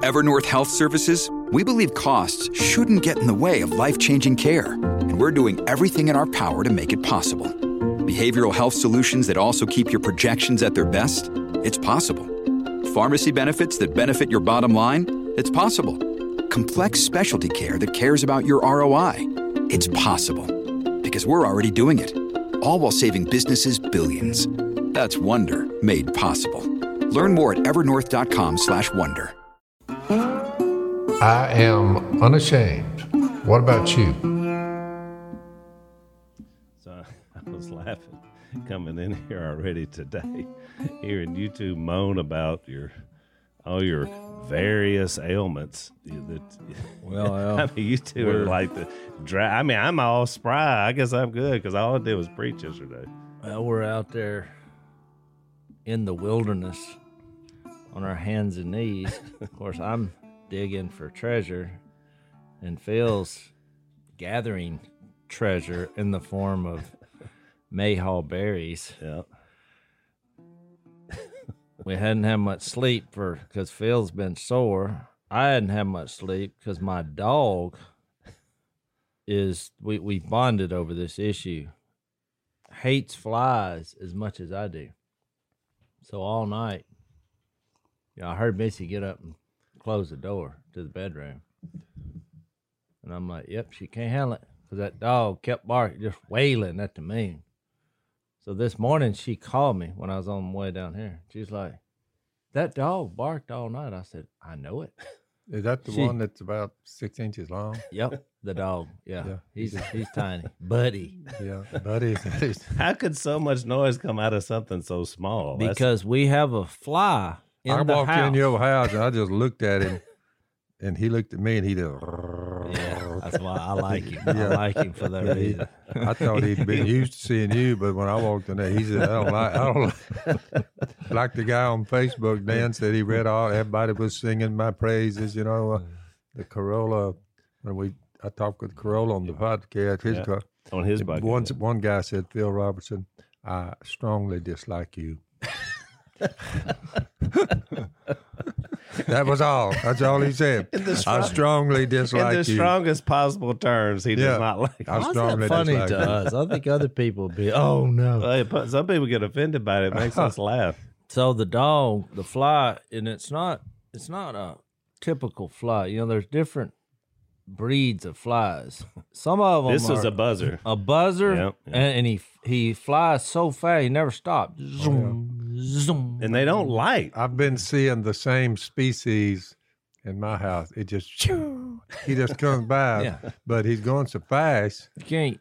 At Evernorth Health Services, we believe costs shouldn't get in the way of life-changing care, and we're doing everything in our power to make it possible. Behavioral health solutions that also keep your projections at their best? It's possible. Pharmacy benefits that benefit your bottom line? It's possible. Complex specialty care that cares about your ROI? It's possible. Because we're already doing it. All while saving businesses billions. That's Wonder made possible. Learn more at evernorth.com/wonder. I am unashamed. What about you? So I was laughing coming in here already today, hearing you two moan about all your various ailments. Well, I mean, you two are like the dry. I mean, I'm all spry. I guess I'm good because all I did was preach yesterday. Well, we're out there in the wilderness on our hands and knees. Of course, I'm digging for treasure, and Phil's gathering treasure in the form of mayhaw berries. Yeah. We hadn't had much sleep because Phil's been sore. I hadn't had much sleep because my dog we bonded over this issue. Hates flies as much as I do. So all night, I heard Missy get up and close the door to the bedroom. And I'm like, yep, she can't handle it. Because that dog kept barking, just wailing at the moon. So this morning she called me when I was on my way down here. She's like, that dog barked all night. I said, I know it. Is that the one that's about 6 inches long? Yep, the dog. Yeah. He's tiny. Buddy. Yeah, Buddy. How could so much noise come out of something so small? Because we have a fly in the house. I walked in your house and I just looked at him, and he looked at me and he did. Yeah, that's why I like him. I like him for that reason. I thought he'd been used to seeing you, but when I walked in there, he said, I don't like the guy on Facebook, Dan said he read everybody was singing my praises, the Corolla, I talked with Corolla on the podcast, on his bucket. One guy said, Phil Robertson, I strongly dislike you. That was all. That's all he said. I strongly dislike you. In the strongest possible terms, he does not like. I strongly funny dislike to you. us. I think other people would be, oh no. Well, some people get offended by it. It makes us laugh. So the dog, the fly, and it's not a typical fly. There's different breeds of flies. Some of them. This is a buzzer. A buzzer, Yep. and he flies so fast he never stops. Zoom, zoom. And they don't light. I've been seeing the same species in my house. It just he just comes by, but he's going so fast. You can't.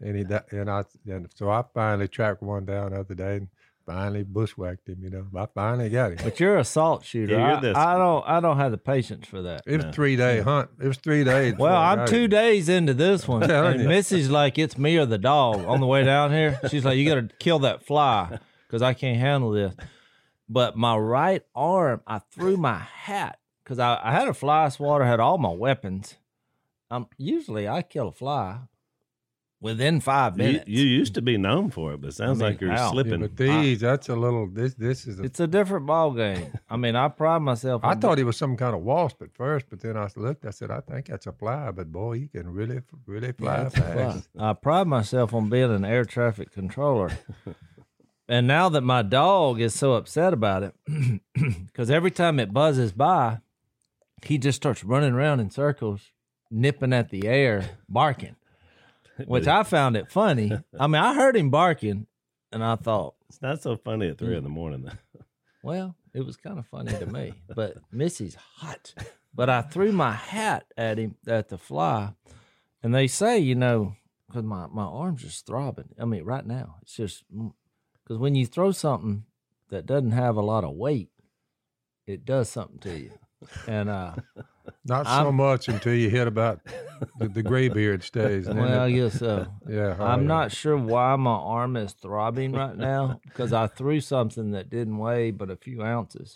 And so I finally tracked one down the other day and finally bushwhacked him. I finally got him. But you're a salt shooter. Yeah, you're this. I don't have the patience for that. It was a 3-day hunt. It was 3 days. Well, I'm 2 days into this one, telling and you. Missy's like, it's me or the dog on the way down here. She's like, you got to kill that fly because I can't handle this. But my right arm, I threw my hat because I had a fly swatter, had all my weapons. Usually I kill a fly within 5 minutes. You used to be known for it, but it sounds like you're slipping. But that's a little. This is. It's a different ball game. I pride myself. I thought he was some kind of wasp at first, but then I looked. I said, I think that's a fly. But boy, he can really fly fast. I pride myself on being an air traffic controller. And now that my dog is so upset about it, because every time it buzzes by, he just starts running around in circles, nipping at the air, barking, which I found it funny. I heard him barking, and I thought, It's not so funny at 3 a.m. though. well, it was kind of funny to me. But Missy's hot. But I threw my hat at him, at the fly, and they say, because my arm's just throbbing. Right now, it's just... Because when you throw something that doesn't have a lot of weight, it does something to you. And not so much until you hit about the graybeard stage. Well, I guess so. Yeah, I'm not sure why my arm is throbbing right now because I threw something that didn't weigh but a few ounces.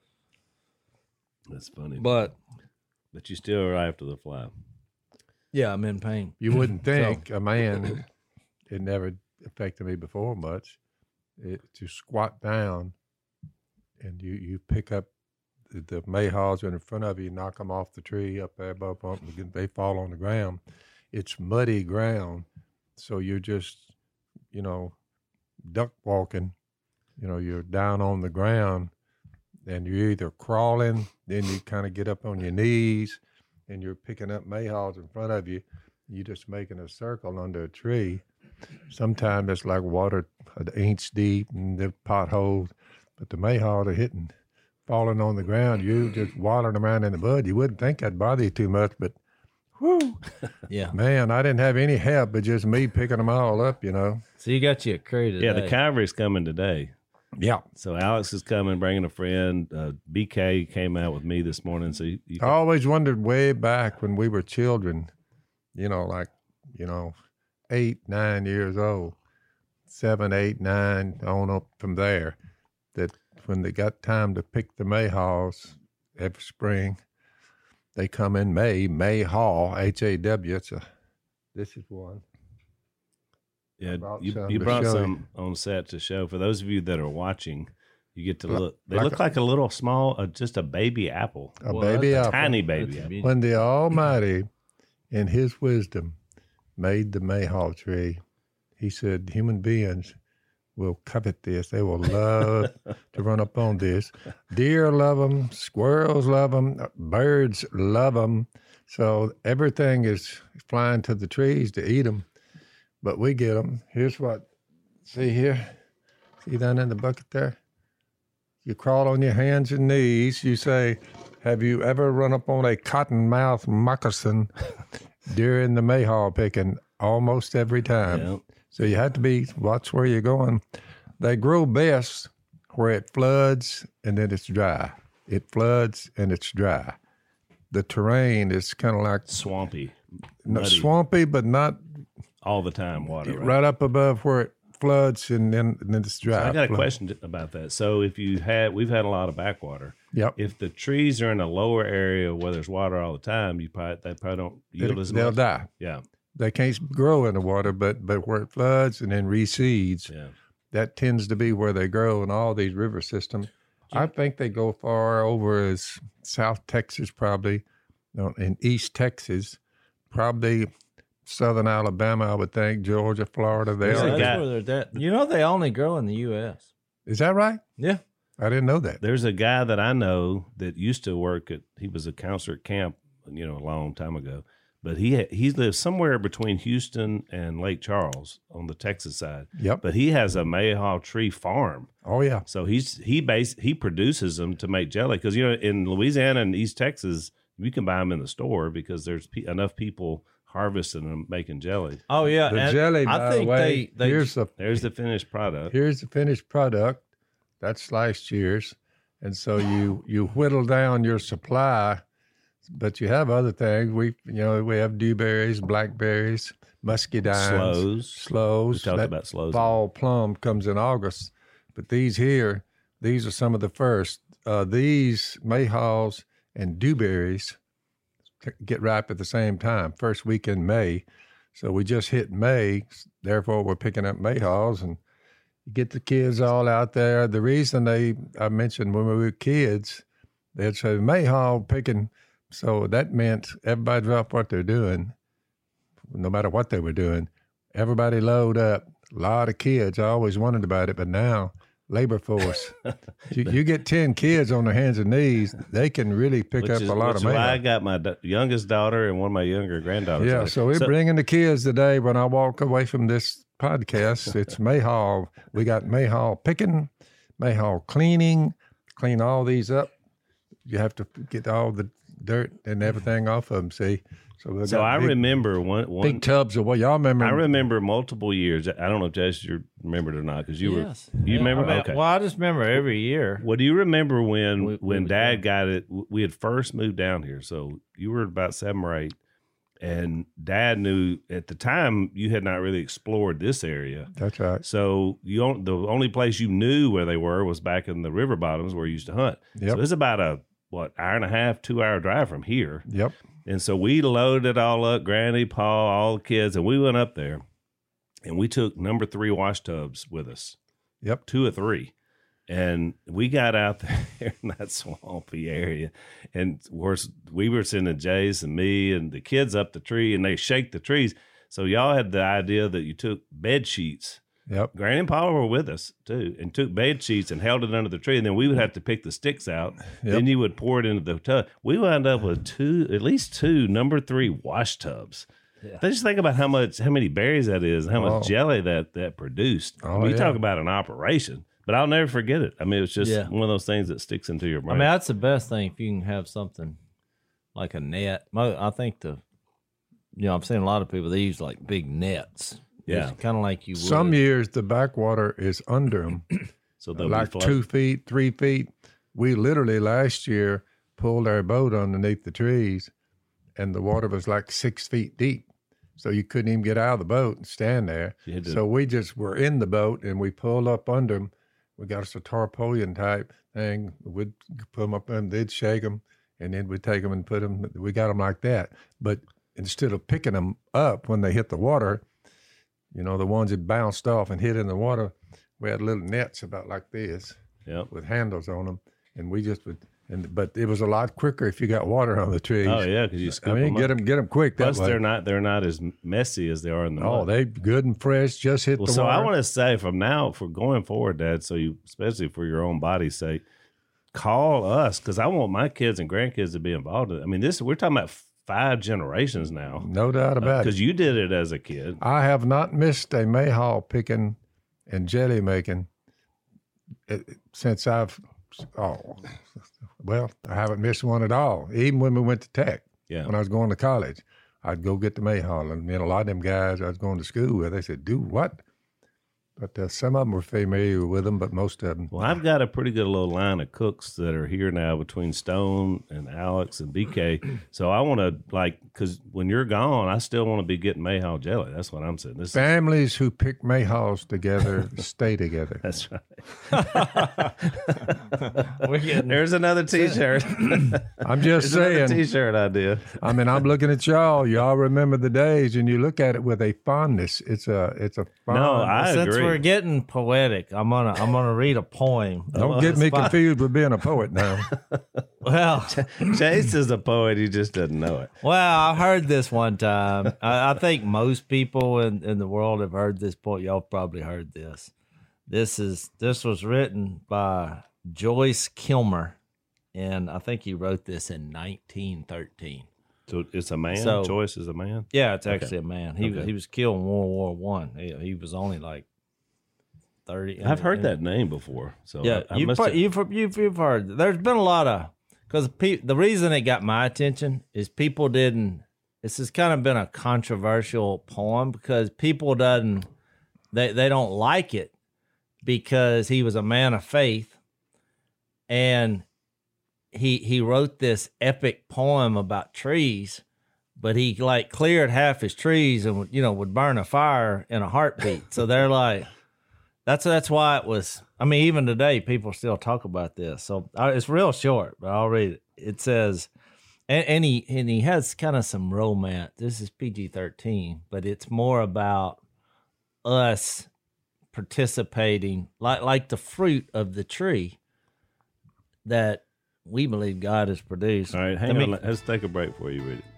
That's funny. But you still are after the fly. Yeah, I'm in pain. You wouldn't think a man, it never affected me before much, to squat down and you pick up the mayhaws are in front of you, knock them off the tree up there above them, they fall on the ground. It's muddy ground, so you're just, duck walking. You're down on the ground, and you're either crawling, then you kind of get up on your knees, and you're picking up mayhaws in front of you. You're just making a circle under a tree. Sometimes it's like water an inch deep and the potholes, but the mayhaws are falling on the ground. You just waddling around in the mud. You wouldn't think that'd bother you too much, but whew. Yeah. Man, I didn't have any help but just me picking them all up, So you got you a crew today. Yeah, the cavalry's coming today. Yeah. So Alex is coming, bringing a friend. BK came out with me this morning. So I always wondered way back when we were children, 8, 9 years old, 7, 8, 9, on up from there, that when they got time to pick the mayhaws every spring, they come in Mayhaw, H-A-W. This is one. Yeah, Brought you some to brought show some on set to show. For those of you that are watching, you get to look. They like look like a little small, just a baby apple. A baby apple. Tiny baby apple. When the Almighty, in His wisdom, made the mayhaw tree, He said human beings will covet this. They will love to run up on this. Deer love them. Squirrels love them. Birds love them. So everything is flying to the trees to eat them. But we get them. Here's what, see here? See down in the bucket there? You crawl on your hands and knees. You say, have you ever run up on a cottonmouth moccasin during the mayhaw picking? Almost every time. Yeah. So you have to watch where you're going. They grow best where it floods and then it's dry. It floods and it's dry. The terrain is kind of like Swampy. not Muddy. swampy, but not All the time water. right up above where it floods and then it's dry. So I got a question about that. So if we've had a lot of backwater. Yep. If the trees are in a lower area where there's water all the time, they probably don't yield as They'll much. die. Yeah. They can't grow in the water, but where it floods and then reseeds, Yeah. that tends to be where they grow in all these river systems. I think they go far over as South Texas, probably, in East Texas, probably Southern Alabama, I would think, Georgia, Florida. There's a That's guy- where they're at. They only grow in the U.S. Is that right? Yeah. I didn't know that. There's a guy that I know that used to work he was a counselor at camp, a long time ago. But he lives somewhere between Houston and Lake Charles on the Texas side. Yep. But he has a mayhaw tree farm. Oh, yeah. So he produces them to make jelly because in Louisiana and East Texas you can buy them in the store because there's enough people harvesting them making jelly. Oh yeah, The and jelly, I by think the way, they here's the finished product. Here's the finished product. That's sliced years. And so you whittle down your supply, but you have other things. We have dewberries, blackberries, muscadines, sloes. We talked That about sloes. Fall plum comes in August. But these are some of the first. These mayhaws and dewberries get ripe at the same time, first week in May. So we just hit May, therefore we're picking up mayhaws, and you get the kids all out there. The reason I mentioned when we were kids, they'd say mayhaw picking, so that meant everybody dropped what they're doing, no matter what they were doing. Everybody load up. A lot of kids. I always wondered about it, but now labor force. you get 10 kids on their hands and knees, they can really pick up a lot of mayhaw. mayhaw. I got my youngest daughter and one of my younger granddaughters. Yeah, so we're bringing the kids today. When I walk away from this podcast, it's mayhaw. We got mayhaw picking, mayhaw cleaning, clean all these up. You have to get all the dirt and everything off of them, see? So I remember one big tubs of what y'all remember. I remember multiple years. I don't know if Jess you remembered or not because you were. You remember? Okay. Well, I just remember every year. Well, do you remember when we Dad got it? We had first moved down here, so you were about 7 or 8, and Dad knew at the time you had not really explored this area. That's right. So the only place you knew where they were was back in the river bottoms where you used to hunt. Yep. So it's about a hour and a half, 2 hour drive from here. Yep. And so we loaded it all up, Granny, Paul, all the kids, and we went up there, and we took number 3 wash tubs with us. Yep. 2 or 3. And we got out there in that swampy area, and of course we were sending Jace and me and the kids up the tree, and they shake the trees. So y'all had the idea that you took bed sheets. Yep. Granny and Paula were with us too, and took bed sheets and held it under the tree, and then we would have to pick the sticks out. Yep. Then you would pour it into the tub. We wound up with at least two number 3 wash tubs. Yeah. Just think about how many berries that is, and how much jelly that produced. We talk about an operation. But I'll never forget it. I mean, it's just one of those things that sticks into your brain. I mean, that's the best thing if you can have something like a net. I think I've seen a lot of people, they use like big nets. Yeah. Kind of like you would. Some years the backwater is under them, so they'll like 2 feet, 3 feet. We literally last year pulled our boat underneath the trees, and the water was like 6 feet deep. So you couldn't even get out of the boat and stand there. So we just were in the boat, and we pulled up under them. We got us a tarpaulin type thing. We'd put them up and they'd shake them, and then we'd take them and put them. We got them like that. But instead of picking them up when they hit the water, the ones that bounced off and hit in the water, we had little nets about like this with handles on them, and we just would. But it was a lot quicker if you got water on the trees. Oh yeah, because you scoop them up. get them quick. Plus, that way. they're not as messy as they are in the mud. Oh, they good and fresh. Just hit the water. So I want to say for going forward, Dad. So especially for your own body's sake, call us, because I want my kids and grandkids to be involved in it. I mean, we're talking about 5 generations now. No doubt about it. Because you did it as a kid. I have not missed a mayhaw picking and jelly making since I haven't missed one at all. Even when we went to Tech, when I was going to college, I'd go get the mayhaw. And a lot of them guys I was going to school with, they said, do what? But some of them were familiar with them, but most of them. Well, I've got a pretty good little line of cooks that are here now between Stone and Alex and BK. So I want to, because when you're gone, I still want to be getting mayhaw jelly. That's what I'm saying. Families who pick mayhaws together stay together. That's right. There's another T-shirt. I'm just saying. Another T-shirt idea. I mean, I'm looking at y'all. Y'all remember the days, and you look at it with a fondness. It's a fond. No, I agree. Since we're getting poetic, I'm gonna read a poem. Don't get me confused with being a poet now. Well, Chase is a poet. He just doesn't know it. Well, I heard this one time. I think most people in the world have heard this poem. Y'all probably heard this. This was written by Joyce Kilmer, and I think he wrote this in 1913. So it's a man. Joyce is a man. Yeah, it's actually a man. He was killed in World War I. He was only like 30. I've heard that name before. So yeah, you've heard. There's been a lot of, because the reason it got my attention is people didn't. This has kind of been a controversial poem because people they don't like it because he was a man of faith, and he wrote this epic poem about trees, but he cleared half his trees and would burn a fire in a heartbeat. So they're like, that's why it was. I mean, even today people still talk about this. So it's real short, but I'll read it. It says, and he has kind of some romance. This is PG-13, but it's more about us participating, like the fruit of the tree that we believe God has produced. All right, hang on. Let's take a break before you read it.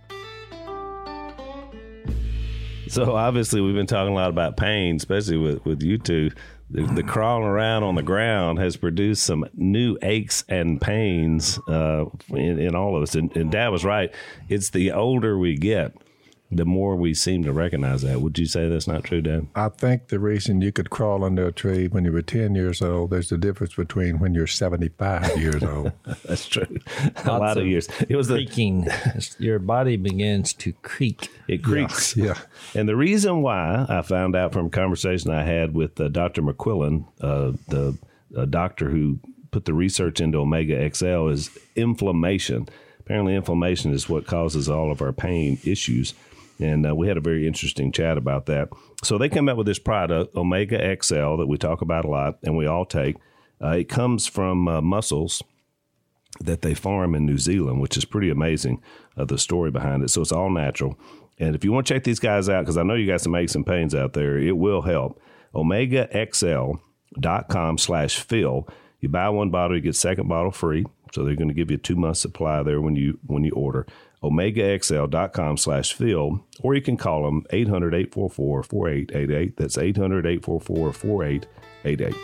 So obviously we've been talking a lot about pain, especially with you two. The crawling around on the ground has produced some new aches and pains in all of us. And Dad was right. It's the older we get, the more we seem to recognize that. Would you say that's not true, Dad? I think the reason you could crawl under a tree when you were 10 years old, there's a difference between when you're 75 years old. That's true. A lot of years. It was creaking. Your body begins to creak. It creaks. Yeah. And the reason why, I found out from a conversation I had with Dr. McQuillan, the doctor who put the research into Omega XL, is inflammation. Apparently inflammation is what causes all of our pain issues. And we had a very interesting chat about that. So they came out with this product, Omega XL, that we talk about a lot and we all take. It comes from mussels that they farm in New Zealand, which is pretty amazing, the story behind it. So it's all natural. And if you want to check these guys out, because I know you got some aches and pains out there, it will help. OmegaXL.com/Phil. You buy one bottle, you get second bottle free. So they're going to give you a 2-month supply there when you order. OmegaXL.com/Phil, or you can call them 800-844-4888. That's 800-844-4888.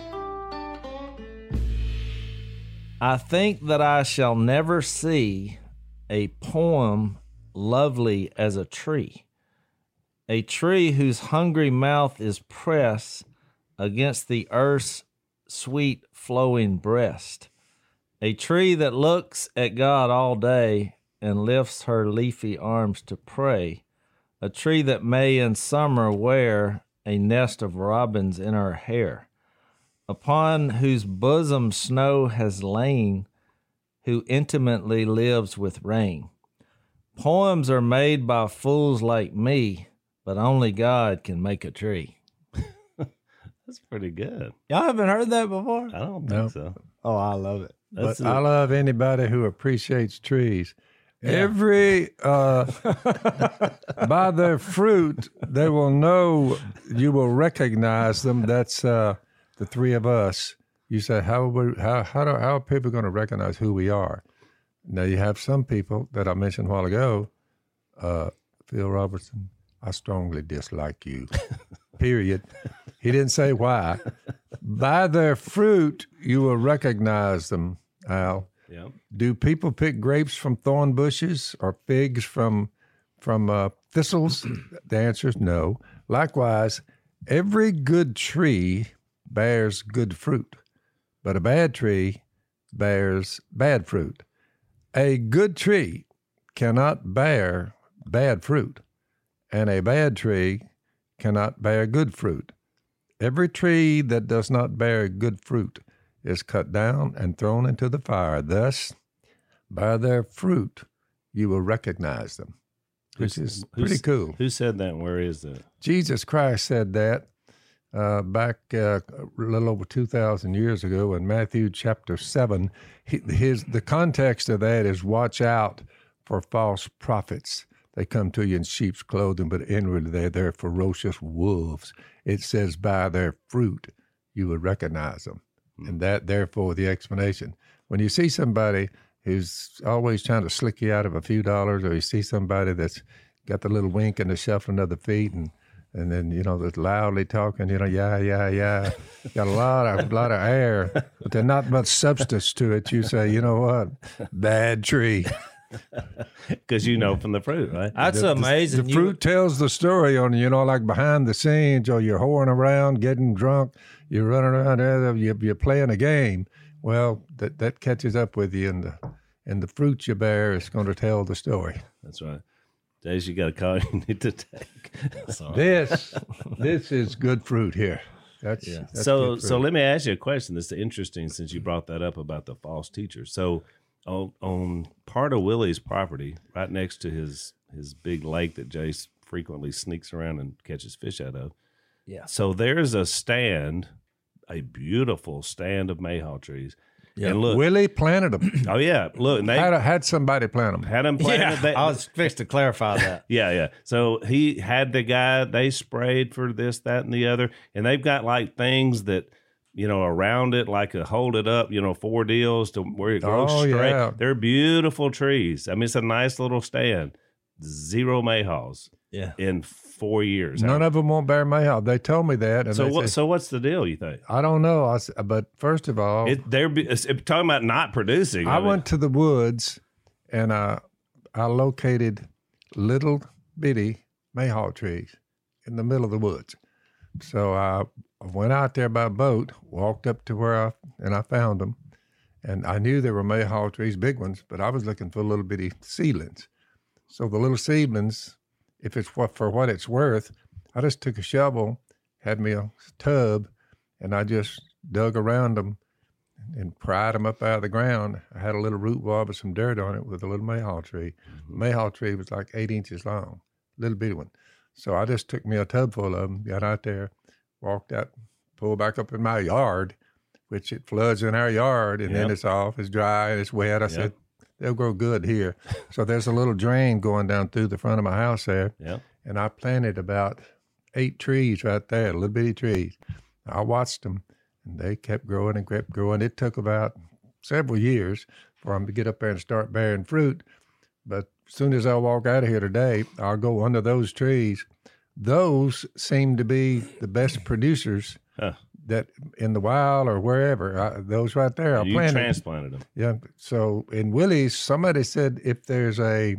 I think that I shall never see a poem lovely as a tree whose hungry mouth is pressed against the earth's sweet flowing breast, a tree that looks at God all day and lifts her leafy arms to pray, a tree that may in summer wear a nest of robins in her hair, upon whose bosom snow has lain, who intimately lives with rain. Poems are made by fools like me, but only God can make a tree. That's pretty good. Y'all haven't heard that before? I don't think so. Oh, I love it. But I love anybody who appreciates trees. Yeah. Every by their fruit, they will know. You will recognize them. That's the three of us. You say, how are people going to recognize who we are? Now you have some people that I mentioned a while ago. Phil Robertson, I strongly dislike you. Period. He didn't say why. By their fruit, you will recognize them, Al. Yeah. Do people pick grapes from thorn bushes or figs from thistles? The answer is no. Likewise, every good tree bears good fruit, but a bad tree bears bad fruit. A good tree cannot bear bad fruit, and a bad tree cannot bear good fruit. Every tree that does not bear good fruit is cut down and thrown into the fire. Thus, by their fruit, you will recognize them, which is pretty cool. Who said that and where is that? Jesus Christ said that back a little over 2,000 years ago in Matthew chapter 7. The context of that is watch out for false prophets. They come to you in sheep's clothing, but inwardly they're ferocious wolves. It says, by their fruit, you will recognize them. And that, therefore, the explanation. When you see somebody who's always trying to slick you out of a few dollars, or you see somebody that's got the little wink and the shuffling of the feet, and then, that's loudly talking, yeah, got a lot of air, but there's not much substance to it. You say, you know what, bad tree. Because from the fruit, right? That's amazing. The fruit tells the story on, like behind the scenes, or you're whoring around, getting drunk, you're running around there, you're playing a game. Well, that catches up with you, and the fruit you bear is going to tell the story. That's right. Days you got a call you need to take. This is good fruit here. That's so let me ask you a question that's interesting, since you brought that up about the false teachers. So on part of Willie's property, right next to his big lake that Jace frequently sneaks around and catches fish out of. Yeah. So there's a beautiful stand of mayhaw trees. Yeah. And look, Willie planted them. Oh yeah, look, and they had somebody plant them. Had them planted. Yeah, I was fixed to clarify that. Yeah. So he had the guy. They sprayed for this, that, and the other, and they've got like things that, around it, like a hold it up, 4 deals to where it grows straight. Yeah. They're beautiful trees. I mean, it's a nice little stand. 0 mayhaws. Yeah. In 4 years. None of them won't bear mayhaw. They told me that. And so what's the deal, you think? I don't know. But first of all, they're talking about not producing. I went to the woods, and I located little bitty mayhaw trees in the middle of the woods. So I went out there by boat, walked up to where I found them, and I knew there were mayhaw trees, big ones, but I was looking for little bitty seedlings. So the little seedlings, if it's for what it's worth, I just took a shovel, had me a tub, and I just dug around them and pried them up out of the ground. I had a little root wall with some dirt on it with a little mayhaw tree. The mayhaw tree was like 8 inches long, little bitty one. So I just took me a tub full of them, got out there, walked out, pulled back up in my yard, which it floods in our yard, and then it's off, it's dry, it's wet. I said, they'll grow good here. So there's a little drain going down through the front of my house there. Yeah. And I planted about 8 trees right there, little bitty trees. I watched them, And they kept growing and kept growing. It took about several years for them to get up there and start bearing fruit. But as soon as I walk out of here today, I'll go under those trees. Those seem to be the best producers that in the wild or wherever. Those right there, You transplanted them. Yeah. So in Willie's, somebody said if there's a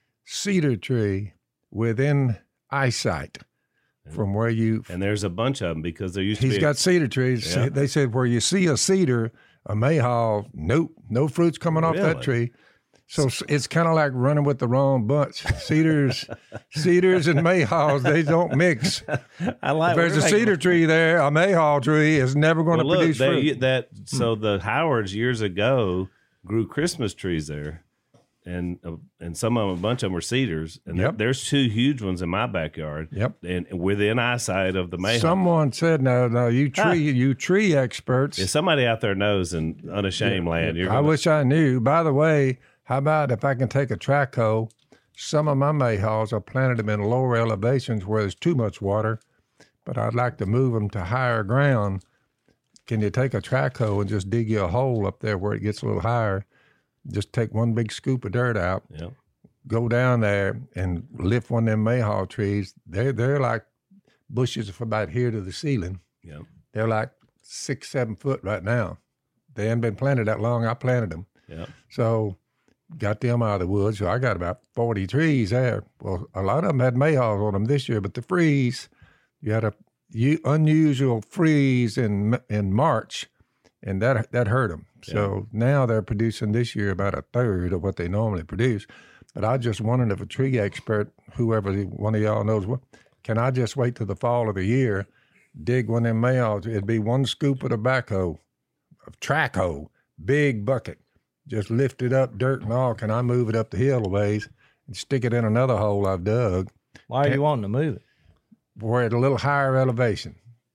cedar tree within eyesight from where you, And there's a bunch of them because there used to be. he's got cedar trees. Yeah. They said where you see a cedar, a mayhaw, nope, no fruit's coming off that Really? tree. So it's kind of like running with the wrong bunch. Cedars and mayhaws, they don't mix. I like If there's a cedar tree there, a mayhaw tree is never going to produce fruit. So the Howards years ago grew Christmas trees there, and some of them, a bunch of them were cedars, and Yep. there's 2 huge ones in my backyard. Yep. And within eyesight of the mayhaw. Someone said, no, you tree experts. If somebody out there knows in unashamed land, you're I gonna, wish I knew. By the way, how about if I can take a track hoe? Some of my mayhaws, I planted them in lower elevations where there's too much water, but I'd like to move them to higher ground. Can you take a track hoe and just dig you a hole up there where it gets a little higher? Just take one big scoop of dirt out, yeah. go down there and lift one of them mayhaw trees. They're like bushes from about here to the ceiling. Yeah. They're like 6-7 foot right now. They haven't been planted that long. I planted them. Yeah. So got them out of the woods. So I got about 40 trees there. Well, a lot of them had mayhaws on them this year, but the freeze, you had a unusual freeze in March, and that hurt them. So now they're producing this year about a third of what they normally produce. But I just wondered if a tree expert, whoever one of y'all knows, can I just wait till the fall of the year, dig one of them mayhaws? It'd be one scoop of tobacco, of track hoe, big bucket. Just lift it up, dirt and all. Can I move it up the hill a ways and stick it in another hole I've dug? Why are you wanting to move it? We're at a little higher elevation.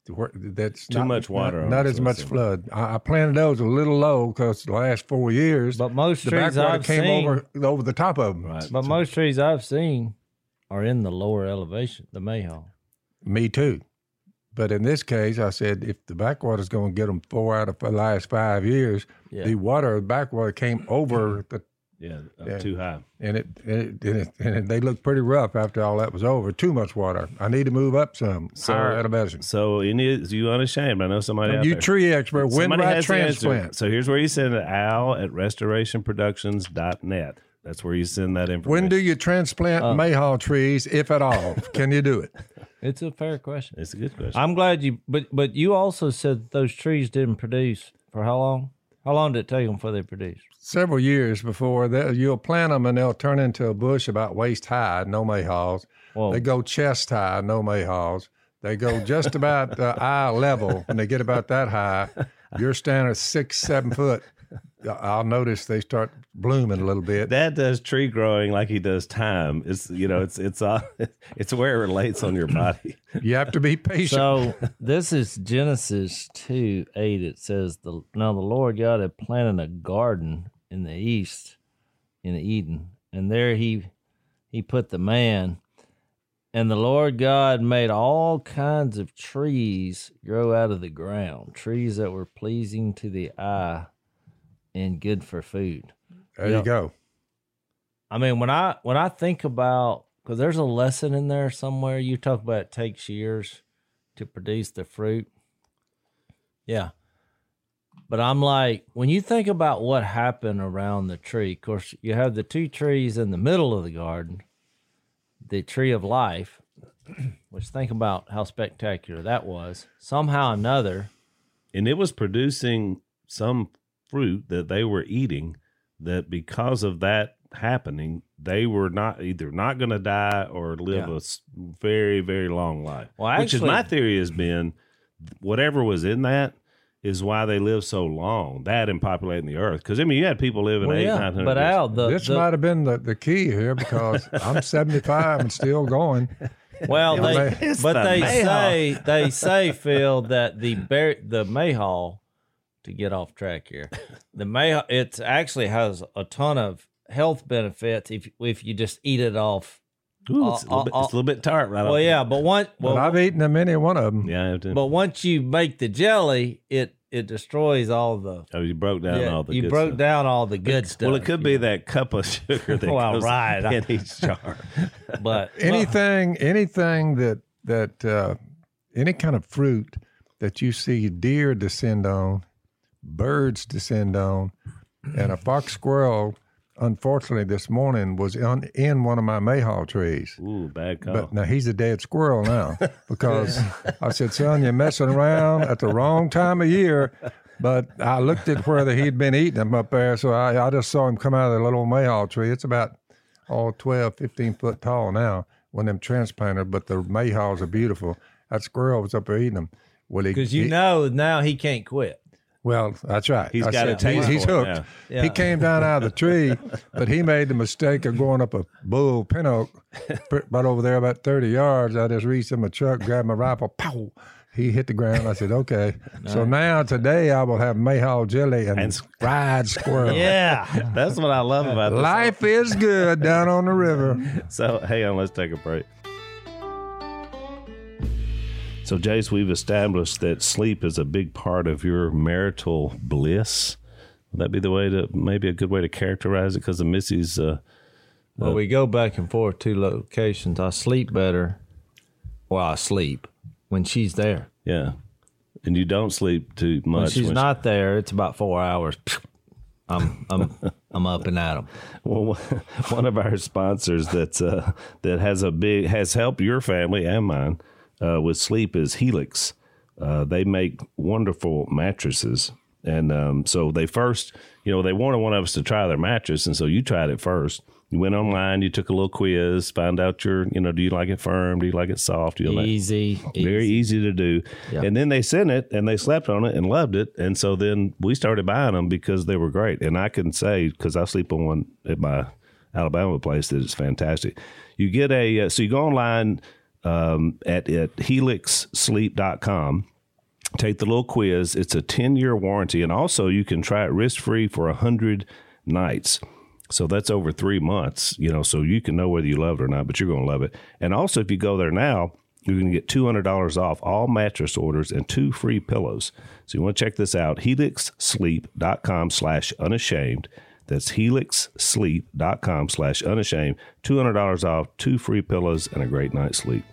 That's Too much water on Not it, as so much it's- flood. I planted those a little low because the last 4 years, But most the trees backwater I've came seen, over the top of them. Right. but most trees I've seen are in the lower elevation, the mayhaw. Me too. But in this case, I said if the backwater's going to get them 4 out of the last 5 years, Yeah. the backwater came over the. Yeah, too high. And they looked pretty rough after all that was over. Too much water. I need to move up some. Higher elevation. So you unashamed. I know somebody out You there. tree expert. When Somebody do I has the answer. transplant? So here's where you send it, al@restorationproductions.net. That's where you send that information. When do you transplant mayhaw trees, if at all? Can you do it? It's a fair question. It's a good question. I'm glad but you also said those trees didn't produce for how long? How long did it take them before they produced? Several years before that, you'll plant them and they'll turn into a bush about waist high, no mayhaws. Whoa. They go chest high, no mayhaws. They go just about eye level. When they get about that high, you're standing at 6-7 foot. I'll notice they start blooming a little bit. Dad does tree growing like he does time. It's it's where it relates on your body. You have to be patient. So this is Genesis 2:8. It says, Now the Lord God had planted a garden in the east, in Eden, and there he put the man. And the Lord God made all kinds of trees grow out of the ground, trees that were pleasing to the eye and good for food. There you go. I mean, when I think about, because there's a lesson in there somewhere, you talk about it takes years to produce the fruit. Yeah. But I'm like, when you think about what happened around the tree, of course, you have the 2 trees in the middle of the garden, the tree of life, which think about how spectacular that was. Somehow or another. And it was producing some fruit that they were eating that because of that happening, they were either not going to die or live a very, very long life. Well, which is my theory has been whatever was in that is why they live so long. That and populating the earth. Because, I mean, you had people living 800-900 But years. Al, this might have been the key here because I'm 75 and still going. Well, It's they say, Phil, that the mayhaw, to get off track here, the mayhaw, it actually has a ton of health benefits if you just eat it off Ooh, it's a little bit tart, right? Well, yeah, but I've eaten them, any one of them. Yeah, I have to. But once you make the jelly, it destroys all the. Oh, you broke down all the. You good broke stuff. down all the good stuff. Well, it could be that cup of sugar that Well, goes right. in each jar. But Anything that any kind of fruit that you see deer descend on, birds descend on, and a fox squirrel, unfortunately, this morning was in one of my mayhaw trees. Ooh, bad call. But now he's a dead squirrel now because I said, son, you're messing around at the wrong time of year. But I looked at where he'd been eating them up there, so I just saw him come out of the little mayhaw tree. It's about 12, 15 foot tall now, one of them transplanted, but the mayhaws are beautiful. That squirrel was up there eating them. Well, because now he can't quit. Well, that's right. He's got a taste He's for it, hooked. yeah. He came down out of the tree, but he made the mistake of going up a bull pin oak, right over there about 30 yards. I just reached in my truck, grabbed my rifle, pow. He hit the ground. I said, okay. So now today I will have mayhaw jelly and fried squirrel. Yeah. That's what I love about this. Life is good down on the river. So, hang on, let's take a break. So, Jace, we've established that sleep is a big part of your marital bliss. Would that be maybe a good way to characterize it? Because the Missy's... Well, we go back and forth 2 locations. I sleep better. Well, I sleep when she's there. Yeah. And you don't sleep too much. When she's not there, it's about 4 hours. I'm up and at 'em. Well, one of our sponsors that has helped your family and mine with sleep is Helix. They make wonderful mattresses. And so they first, they wanted one of us to try their mattress. And so you tried it first. You went online, you took a little quiz, found out do you like it firm? Do you like it soft? Easy. Very easy to do. Yeah. And then they sent it and they slept on it and loved it. And so then we started buying them because they were great. And I can say, because I sleep on one at my Alabama place, that it's fantastic. You get so you go online at helixsleep.com. Take the little quiz. It's a 10-year warranty. And also you can try it risk-free for 100 nights. So that's over 3 months, so you can know whether you love it or not, but you're going to love it. And also, if you go there now, you're going to get $200 off all mattress orders and 2 free pillows. So you want to check this out, helixsleep.com/unashamed. That's helixsleep.com/unashamed. $200 off, 2 free pillows, and a great night's sleep.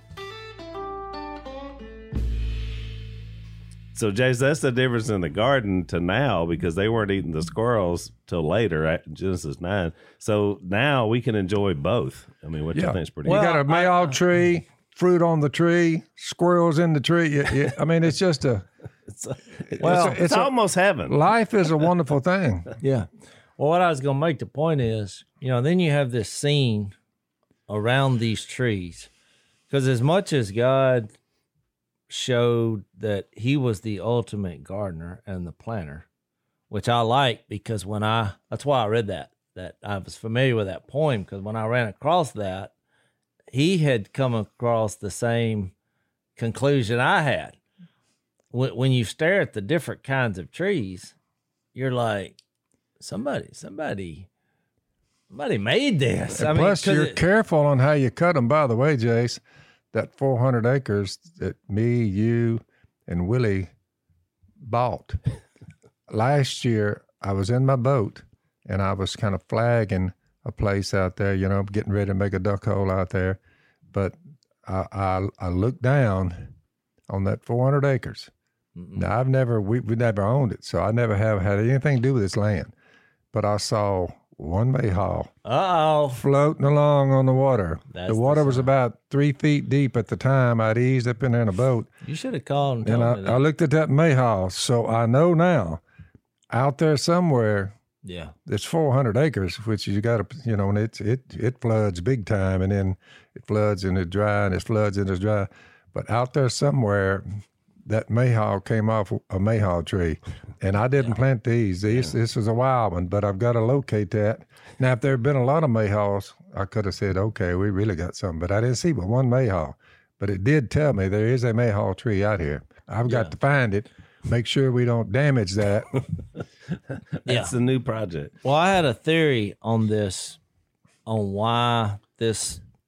So, Jace, that's the difference in the garden to now, because they weren't eating the squirrels till later at Genesis 9. So now we can enjoy both. I mean, what you think is pretty You good. got a mayhaw tree, fruit on the tree, squirrels in the tree. I mean, it's just it's almost heaven. Life is a wonderful thing. Yeah. Well, what I was going to make the point is, then you have this scene around these trees. Because as much as God showed that he was the ultimate gardener and the planter, which I like, because that's why I read that I was familiar with that poem, because when I ran across that, he had come across the same conclusion I had. When you stare at the different kinds of trees, you're like, somebody made this. And plus, you're careful on how you cut them. By the way, Jace, that 400 acres that me, you, and Willie bought last year, I was in my boat and I was kind of flagging a place out there, getting ready to make a duck hole out there. But I looked down on that 400 acres. Now, we never owned it, so I never have had anything to do with this land. But I saw one mayhaw floating along on the water. The water was about 3 feet deep at the time. I'd eased up in there in a boat. You should have called and I looked at that mayhaw, so I know now, out there somewhere, it's 400 acres, which you got to, and it floods big time, and then it floods and it's dry, and it floods and it's dry. But out there somewhere, that mayhaw came off a mayhaw tree, and I didn't plant these. This was a wild one, but I've got to locate that. Now, if there had been a lot of mayhaws, I could have said, okay, we really got something, but I didn't see but one mayhaw. But it did tell me there is a mayhaw tree out here. I've got to find it, make sure we don't damage that. That's the new project. Well, I had a theory on this, on why this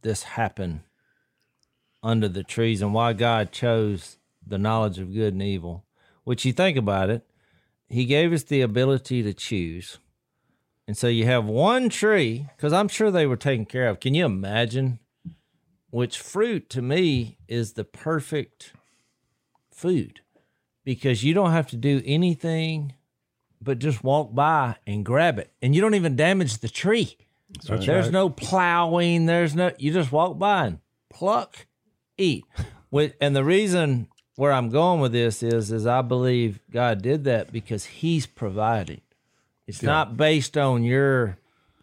this happen under the trees and why God chose the knowledge of good and evil, which you think about it, he gave us the ability to choose. And so you have one tree, because I'm sure they were taken care of. Can you imagine which fruit to me is the perfect food? Because you don't have to do anything but just walk by and grab it. And you don't even damage the tree. There's no plowing. You just walk by and pluck, eat. And the reason where I'm going with this is I believe God did that because he's providing. It's not based on your,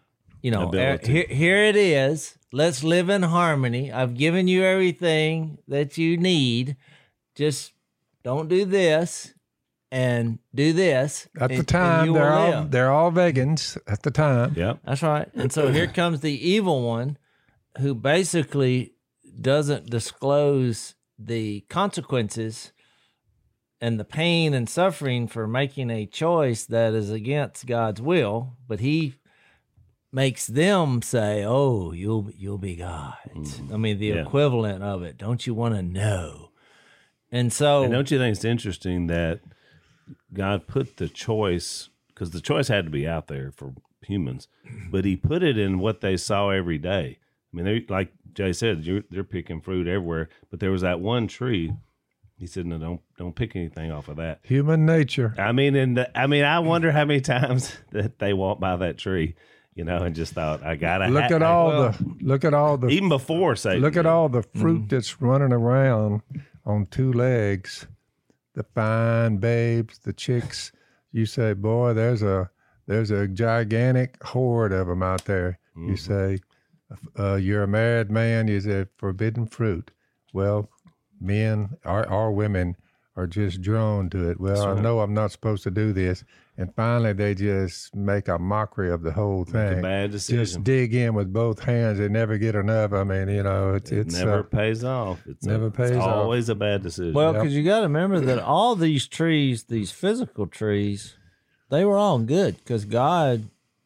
here it is. Let's live in harmony. I've given you everything that you need. Just don't do this and do this. At the time, they're all vegans at the time. Yeah, that's right. And so here comes the evil one who basically doesn't disclose the consequences and the pain and suffering for making a choice that is against God's will, but he makes them say, "Oh, you'll be gods." I mean, the equivalent of it. Don't you want to know? And don't you think it's interesting that God put the choice, because the choice had to be out there for humans, but he put it in what they saw every day. I mean, like Jay said, they're picking fruit everywhere, but there was that one tree. He said, "No, don't pick anything off of that." Human nature. I mean, I wonder how many times that they walked by that tree, and just thought, "I gotta look at all the even before Satan. Look at all the fruit that's running around on two legs, the fine babes, the chicks. You say, boy, there's a gigantic horde of them out there. You say, you're a married man. You say forbidden fruit. Well, men or women are just drawn to it. Well, I know I'm not supposed to do this. And finally, they just make a mockery of the whole thing. Make a bad decision. Just dig in with both hands and never get enough. I mean, it never pays off. It's always a bad decision. Well, because you got to remember that all these trees, these physical trees, they were all good because God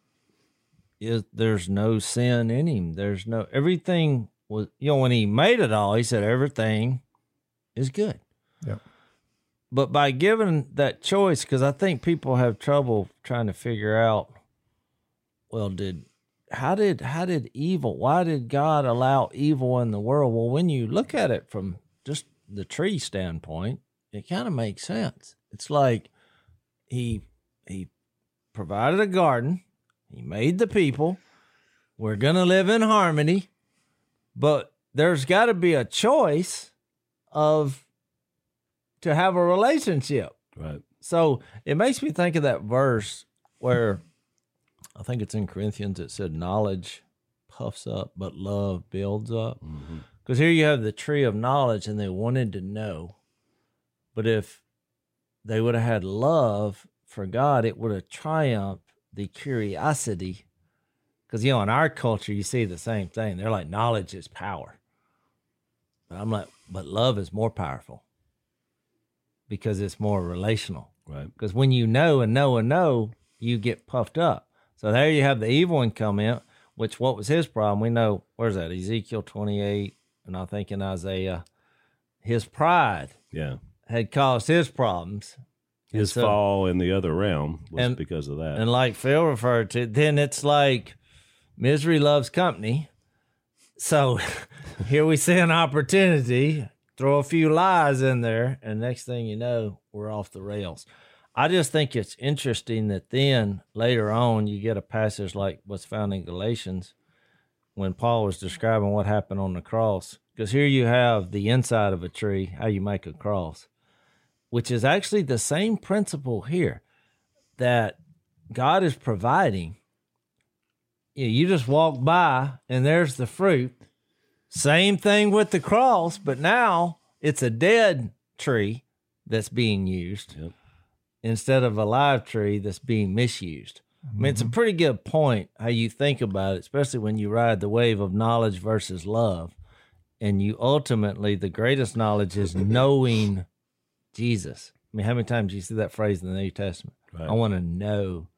there's no sin in him. Everything was, when he made it all, he said everything is good. Yeah. But by giving that choice, because I think people have trouble trying to figure out, well, how did evil, why did God allow evil in the world? Well, when you look at it from just the tree standpoint, it kind of makes sense. It's like he provided a garden, he made the people, we're going to live in harmony, but there's got to be a choice to have a relationship. Right. So it makes me think of that verse where I think it's in Corinthians. It said knowledge puffs up, but love builds up. Because here you have the tree of knowledge and they wanted to know. But if they would have had love for God, it would have triumphed the curiosity. Because, in our culture, you see the same thing. They're like, knowledge is power. But I'm like, but love is more powerful. Because it's more relational. Right. Because when you know and know and know, you get puffed up. So there you have the evil one come in, which what was his problem? We know, where's that? Ezekiel 28, and I think in Isaiah, his pride had caused his problems. His fall in the other realm was because of that. And like Phil referred to, then it's like misery loves company. So here we see an opportunity, throw a few lies in there, and next thing you know, we're off the rails. I just think it's interesting that then later on you get a passage like what's found in Galatians when Paul was describing what happened on the cross. Because here you have the inside of a tree, how you make a cross, which is actually the same principle here that God is providing. You just walk by and there's the fruit. Same thing with the cross, but now it's a dead tree that's being used instead of a live tree that's being misused. I mean, it's a pretty good point how you think about it, especially when you ride the wave of knowledge versus love. And you ultimately, the greatest knowledge is knowing Jesus. I mean, how many times do you see that phrase in the New Testament? Right. I want to know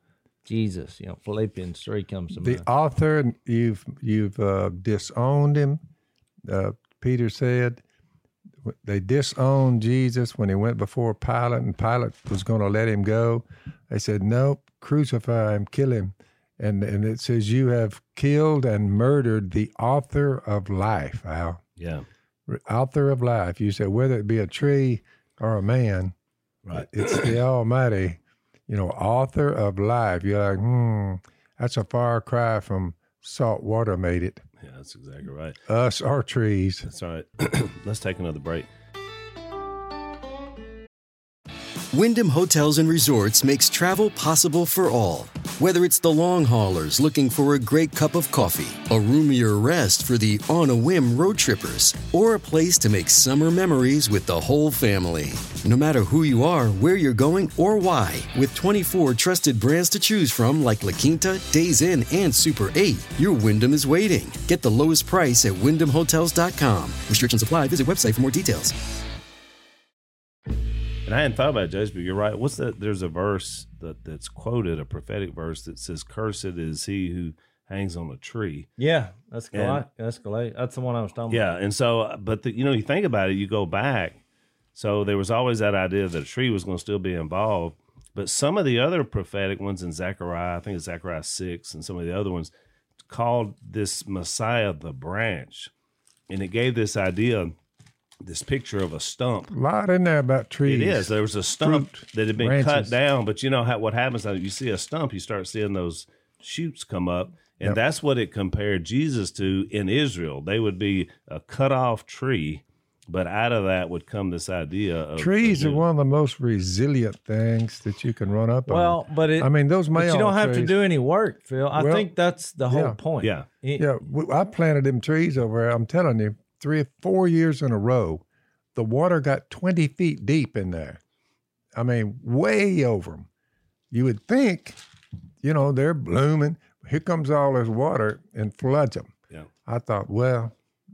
Jesus. Philippians 3 comes to The mind. author, you've disowned him. Peter said they disowned Jesus when he went before Pilate, and Pilate was going to let him go. They said, "Nope, crucify him, kill him." And it says, "You have killed and murdered the author of life, Al." Yeah. Author of life. You said whether it be a tree or a man, Right. it's the Almighty, author of life. You're like, that's a far cry from salt water made it. Yeah, that's exactly right. Us or trees. That's all right. Let's take another break. Wyndham Hotels and Resorts makes travel possible for all. Whether it's the long haulers looking for a great cup of coffee, a roomier rest for the on-a-whim road trippers, or a place to make summer memories with the whole family. No matter who you are, where you're going, or why, with 24 trusted brands to choose from like La Quinta, Days Inn, and Super 8, your Wyndham is waiting. Get the lowest price at WyndhamHotels.com. Restrictions apply. Visit website for more details. And I hadn't thought about it, Judge, but you're right. What's that? There's a verse that's quoted, a prophetic verse that says, "Cursed is he who hangs on a tree." Yeah, that's Goliath. That's Goliath. That's the one I was talking about. Yeah, and so, but you think about it, you go back. So there was always that idea that a tree was going to still be involved. But some of the other prophetic ones in Zechariah, I think it's Zechariah 6, and some of the other ones, called this Messiah the branch. And it gave this idea, this picture of a stump. A lot in there about trees. It is. There was a stump Fruit, that had been branches. cut down, but what happens? You see a stump, you start seeing those shoots come up, and Yep. that's what it compared Jesus to in Israel. They would be a cut off tree, but out of that would come this idea of Trees are one of the most resilient things that you can run up on. Well, but those but you mayall don't have to trees- do any work, Phil. I Well, think that's the whole yeah. point. Yeah. Yeah, I planted them trees over there. I'm telling you, 3 or 4 years in a row, the water got 20 feet deep in there. I mean, way over them. You would think, they're blooming. Here comes all this water and floods them. Yeah. I thought, well,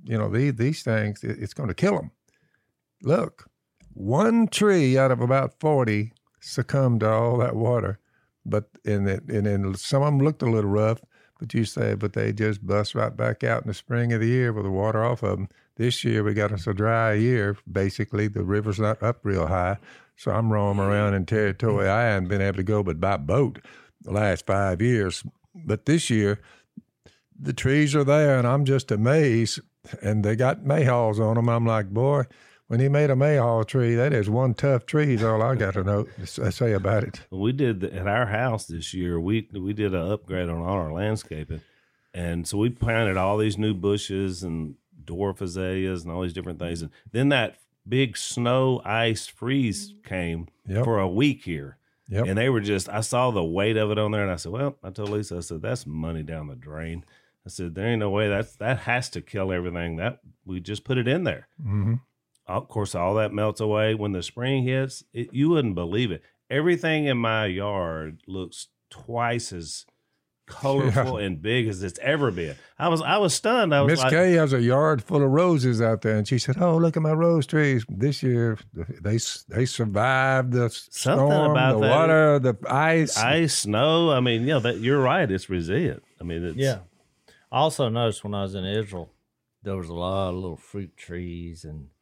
these things, it's going to kill them. Look, one tree out of about 40 succumbed to all that water. But and then some of them looked a little rough, but they just bust right back out in the spring of the year with the water off of them. This year we got us a dry year. Basically, the river's not up real high, so I'm roaming around in territory I haven't been able to go but by boat the last 5 years. But this year, the trees are there, and I'm just amazed. And they got mayhaws on them. I'm like, boy, when he made a mayhaw tree, that is one tough tree. Is all I got to say about it. We did at our house this year. We did an upgrade on all our landscaping, and so we planted all these new bushes and dwarf azaleas and all these different things. And then that big snow ice freeze came Yep. for a week here. Yep. And they were I saw the weight of it on there, and I said, well, I told Lisa, I said, that's money down the drain. I said, there ain't no way that has to kill everything. That we just put it in there. Mm-hmm. Of course, all that melts away when the spring hits. You wouldn't believe it. Everything in my yard looks twice as colorful and big as it's ever been. I was stunned. I was Miss like, Kay has a yard full of roses out there, and she said, "Oh, look at my rose trees. This year, they survived the storm, about the that. water, the ice. snow. I mean, you're right. It's resilient. I mean, it's, Yeah. I also noticed when I was in Israel, there was a lot of little fruit trees and,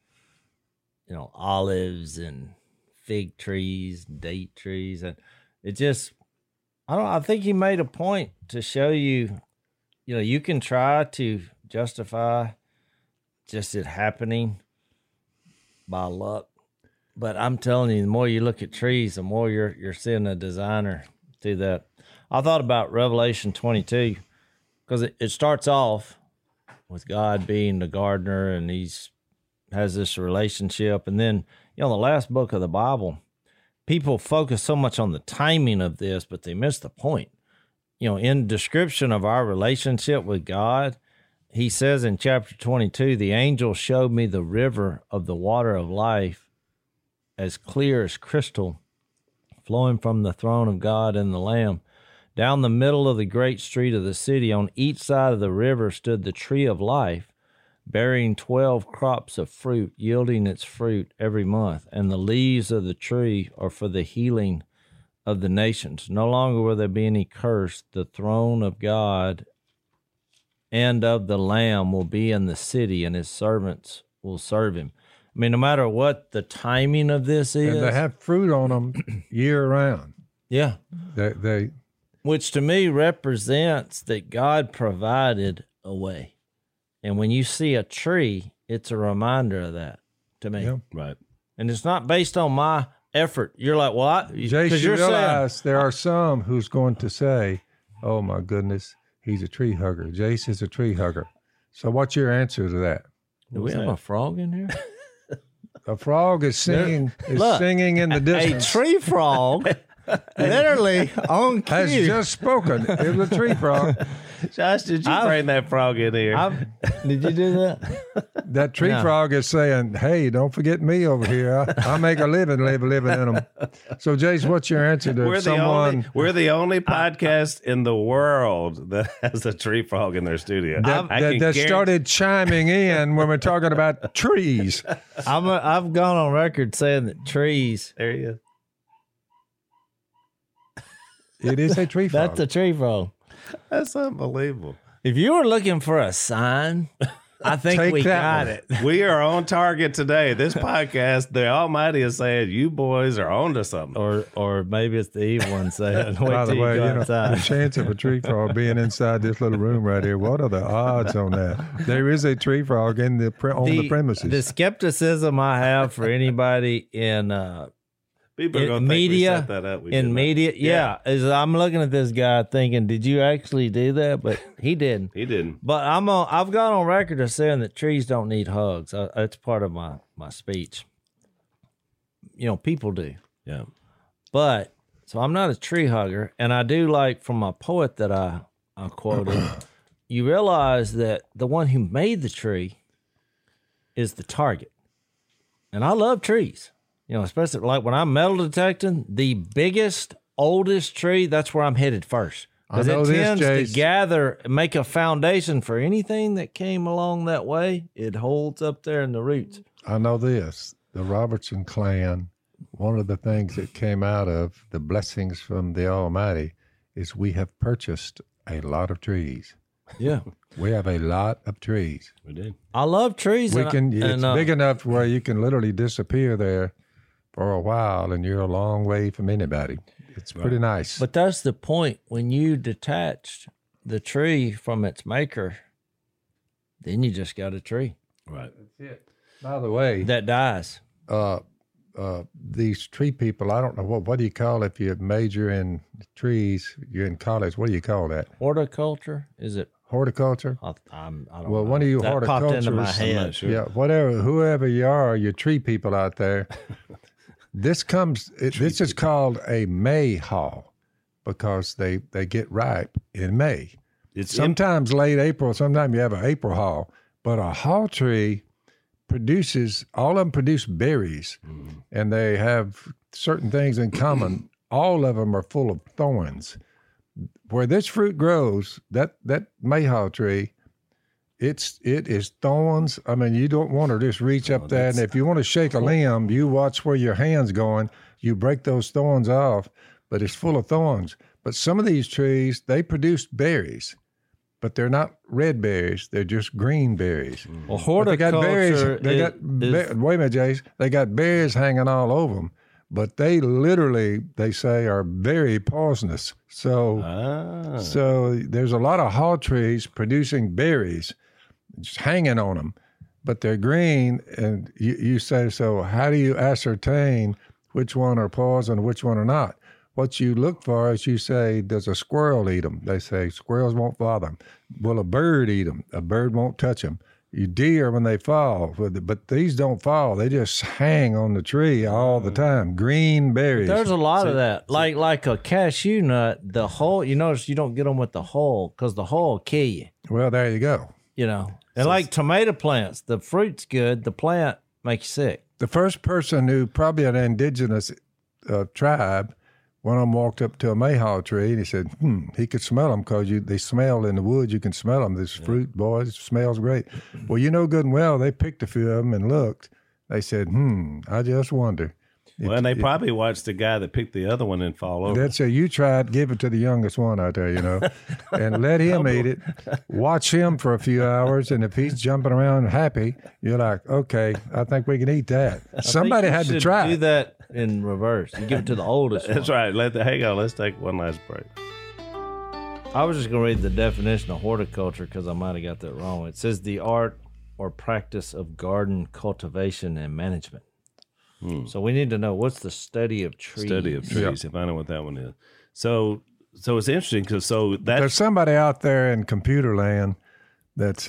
olives and fig trees, date trees. And it just, I think he made a point to show you, you can try to justify just it happening by luck. But I'm telling you, the more you look at trees, the more you're seeing a designer do that. I thought about Revelation 22 because it starts off with God being the gardener and has this relationship. And then, the last book of the Bible, people focus so much on the timing of this, but they miss the point. In description of our relationship with God, he says in chapter 22, the angel showed me the river of the water of life as clear as crystal, flowing from the throne of God and the Lamb. Down the middle of the great street of the city, on each side of the river stood the tree of life, bearing 12 crops of fruit, yielding its fruit every month. And the leaves of the tree are for the healing of the nations. No longer will there be any curse. The throne of God and of the Lamb will be in the city, and his servants will serve him. I mean, no matter what the timing of this is. And they have fruit on them year round. Yeah. They Which to me represents that God provided a way. And when you see a tree, it's a reminder of that to me. Yeah. Right. And it's not based on my effort. You're like, well, Jace, you realize there are some who's going to say, oh my goodness, he's a tree hugger. Jace is a tree hugger. So what's your answer to that? Do we have a frog in here? A frog is singing singing in the A distance. tree frog, literally on cue. Has just spoken. It was a tree frog. Josh, did you bring that frog in here? Did you do that? That tree frog is saying, hey, don't forget me over here. I make a living in them. So, Jace, what's your answer to someone? We're the only podcast in the world that has a tree frog in their studio. That started chiming in when we're talking about trees. I've gone on record saying that trees. There he is. It is a tree frog. That's a tree frog. That's unbelievable. If you were looking for a sign, I think Take we that got one. it. We are on target today. This podcast, the Almighty is saying, you boys are on to something. Or maybe it's the evil one saying, wait By the till way, you go the outside. chance of a tree frog being inside this little room right here, what are the odds on that? There is a tree frog on the premises. The skepticism I have for anybody in People are in going to think we media, set that up. We in did media, not. yeah, is I'm looking at this guy thinking, did you actually do that? But he didn't. He didn't. But I've gone on record of saying that trees don't need hugs. That's part of my speech. You know, people do. Yeah. But so I'm not a tree hugger, and I do like from my poet that I quoted. You realize that the one who made the tree is the target, and I love trees. You know, especially like when I'm metal detecting, the biggest, oldest tree, that's where I'm headed first. Because it tends to gather, make a foundation for anything that came along that way. It holds up there in the roots. I know this. The Robertson clan, one of the things that came out of the blessings from the Almighty is we have purchased a lot of trees. Yeah. We have a lot of trees. We did. I love trees. It's big enough where you can literally disappear there for a while and you're a long way from anybody. It's pretty nice. But that's the point. When you detached the tree from its maker, then you just got a tree. Right. That's it. By the way, That dies. these tree people, I don't know, what do you call if you major in trees, you're in college, what do you call that? Horticulture? Is it? Horticulture? I don't know. Well, one of you That popped into my horticulturists, head. I'm not sure. yeah, whoever you are, you tree people out there, this is called a May haul because they get ripe in May. It's Sometimes late April, sometimes you have an April haul, but a haul tree all of them produce berries, and they have certain things in common. All of them are full of thorns. Where this fruit grows, that mayhaw tree, it is thorns. I mean, you don't want to just reach up there, and if you want to shake a limb, you watch where your hand's going. You break those thorns off, but it's full of thorns. But some of these trees, they produce berries, but they're not red berries. They're just green berries. Well, But they got berries. horticulture Wait a minute, Jace. They got berries hanging all over them, but they literally, they say, are very poisonous. So there's a lot of haw trees producing berries, just hanging on them, but they're green. And you say, so how do you ascertain which one are poison and which one are not? What you look for is you say, does a squirrel eat them? They say squirrels won't bother them. Will a bird eat them? A bird won't touch them. You deer when they fall, but these don't fall. They just hang on the tree all the time. Green berries. There's a lot of that. Like a cashew nut, the hull, you notice you don't get them with the hull because the hull will kill you, Well, there you go. you know. And like tomato plants, the fruit's good, the plant makes you sick. The first person who, probably an indigenous tribe, one of them walked up to a mayhaw tree and he said, he could smell them because they smell in the woods. You can smell them. This fruit, boy, it smells great. Well, you know good and well, they picked a few of them and looked. They said, I just wonder. Well, and they probably watched the guy that picked the other one and fall over. They'd say, you try it, give it to the youngest one out there, and let him eat it. Watch him for a few hours, and if he's jumping around happy, you're like, okay, I think we can eat that. Somebody had to try do it. that in reverse. You give it to the oldest That's one. right. Hang on. Let's take one last break. I was just going to read the definition of horticulture because I might have got that wrong. It says the art or practice of garden cultivation and management. So we need to know, what's the study of trees? Study of trees. If I know what that one is. So it's interesting because There's that's somebody out there in computer land that's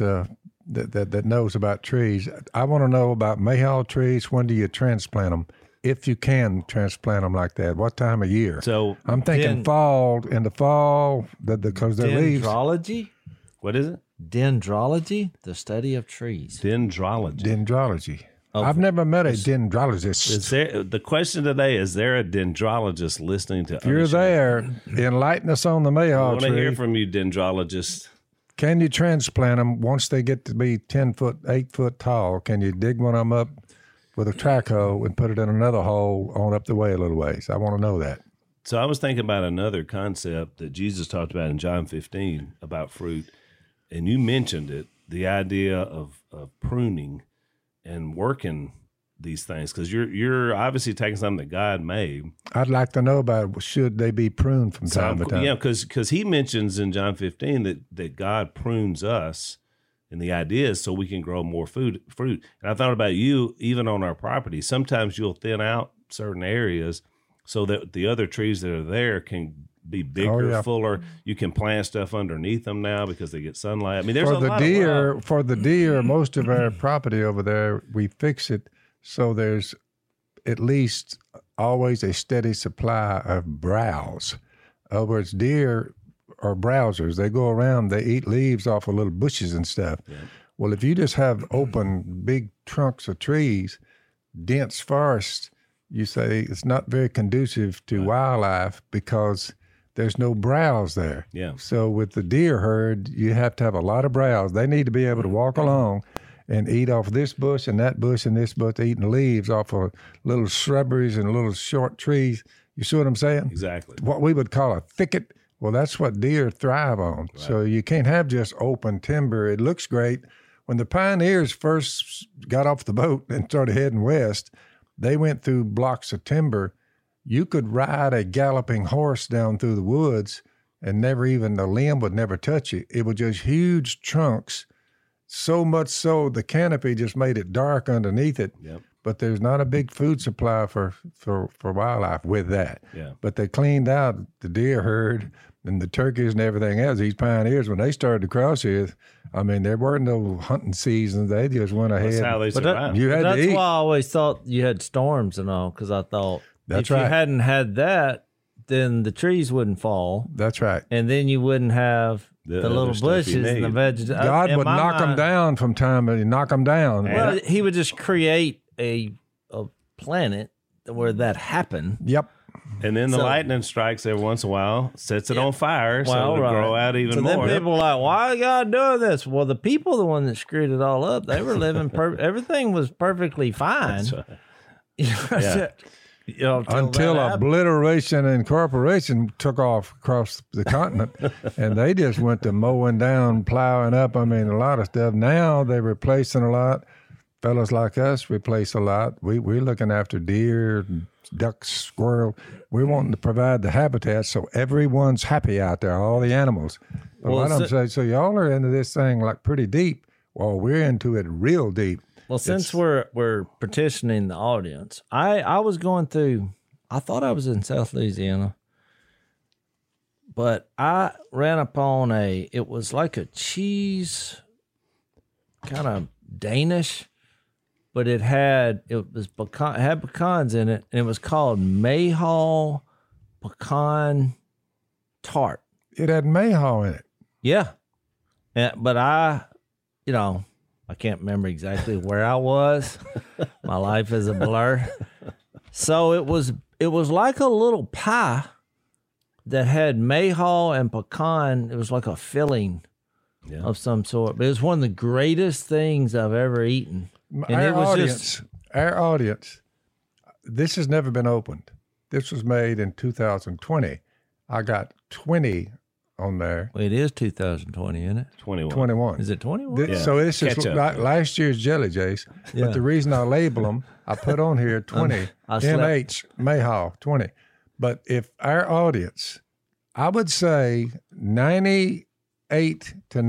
that knows about trees. I want to know about mayhaw trees. When do you transplant them? If you can transplant them like that, what time of year? so. I'm thinking fall, in the fall, because their leaves. Dendrology? What is it? Dendrology, the study of trees. Dendrology. Dendrology. Oh, I've never met a dendrologist. Is there, the question today is: there a dendrologist listening to? If you're there, enlighten us on the I mayhaw want to hear tree. from you, dendrologists. Can you transplant them once they get to be 10 foot, 8 foot tall? Can you dig one of them up with a track hoe and put it in another hole on up the way a little ways? I want to know that. So I was thinking about another concept that Jesus talked about in John 15 about fruit, and you mentioned it, the idea of pruning and working these things, because you're obviously taking something that God made. I'd like to know about, should they be pruned from time to time? Yeah, because he mentions in John 15 that God prunes us, and the idea is so we can grow more fruit. And I thought about you, even on our property. Sometimes you'll thin out certain areas so that the other trees that are there can be bigger, fuller. You can plant stuff underneath them now because they get sunlight. I mean, there's For a the lot deer, of for the deer, most of our property over there, we fix it so there's at least always a steady supply of browse. In other words, deer are browsers. They go around, they eat leaves off of little bushes and stuff. Yeah. Well, if you just have open, big trunks of trees, dense forest, you say it's not very conducive to wildlife because there's no browse there. Yeah. So with the deer herd, you have to have a lot of browse. They need to be able to walk along and eat off this bush and that bush and this bush, eating leaves off of little shrubberies and little short trees. You see what I'm saying? Exactly. What we would call a thicket. Well, that's what deer thrive on. Right. So you can't have just open timber. It looks great. When the pioneers first got off the boat and started heading west, they went through blocks of timber. You could ride a galloping horse down through the woods and never even, the limb would never touch it. It was just huge trunks, so much so the canopy just made it dark underneath it. Yep. But there's not a big food supply for wildlife with that. Yeah. But they cleaned out the deer herd and the turkeys and everything else. These pioneers, when they started to cross here, I mean, there weren't no hunting seasons. They just went ahead. That's how they survived. You had That's to eat. why I always thought you had storms and all, because I thought That's if right. you hadn't had that, then the trees wouldn't fall, That's right. and then you wouldn't have The the other little stuff you bushes and the need. vegetables. God would knock them down from time to knock them down. Well, he would just create a planet where that happened. Yep. And then the So- lightning strikes every once in a while, sets it on fire, so it'll right. grow out even so more. then people are like, why is God doing this? Well, the people, the one that screwed it all up, they were living everything was perfectly fine. That's right. Yeah. Until that happened. obliteration and corporation took off across the continent, and they just went to mowing down, plowing up. I mean, a lot of stuff. Now they're replacing a lot. Fellas like us replace a lot. We're looking after deer, ducks, squirrel. We're wanting to provide the habitat so everyone's happy out there, all the animals. A lot of them say, so y'all are into this thing like pretty deep. Well, we're into it real deep. Well, since we're petitioning the audience, I was going through, I thought I was in South Louisiana, but I ran upon it was like a cheese, kind of Danish, but it had pecans in it, and it was called Mayhaw Pecan Tart. It had mayhaw in it. Yeah. But I can't remember exactly where I was. My life is a blur. So it was like a little pie that had mayhaw and pecan. It was like a filling of some sort. But it was one of the greatest things I've ever eaten. And Our audience, this has never been opened. This was made in 2020. I got 20 on there. Well, it is 2020, isn't it? 21. Is it 21? So this is Ketchup. like last year's Jelly Jays. Yeah. But the reason I label them, I put on here 20. I slept- MH Mayhaw 20. But if our audience, I would say 98 to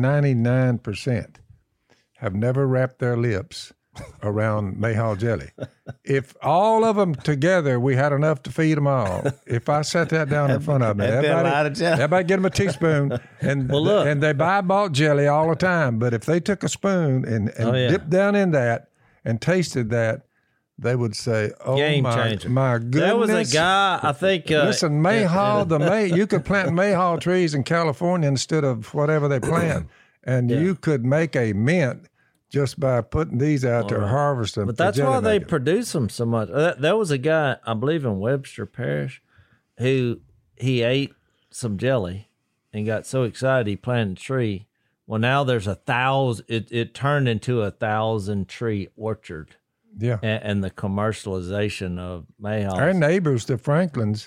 99% have never wrapped their lips around Mayhaw jelly. If all of them together, we had enough to feed them all. If I set that down in front of them, That'd be a lot of jelly. everybody get them a teaspoon, and look. and they buy bought jelly all the time. But if they took a spoon and dipped down in that and tasted that, they would say, "Oh Game my changer. goodness!" There was a guy, I think. Listen, Mayhaw, you could plant Mayhaw trees in California instead of whatever they plant, and you could make a mint just by putting these out there, harvesting. But that's why they produce them so much. There was a guy, I believe in Webster Parish, who he ate some jelly and got so excited he planted a tree. Well, now there's 1,000. It turned into 1,000 tree orchard. Yeah. And the commercialization of Mayhaw. Our neighbors, the Franklins,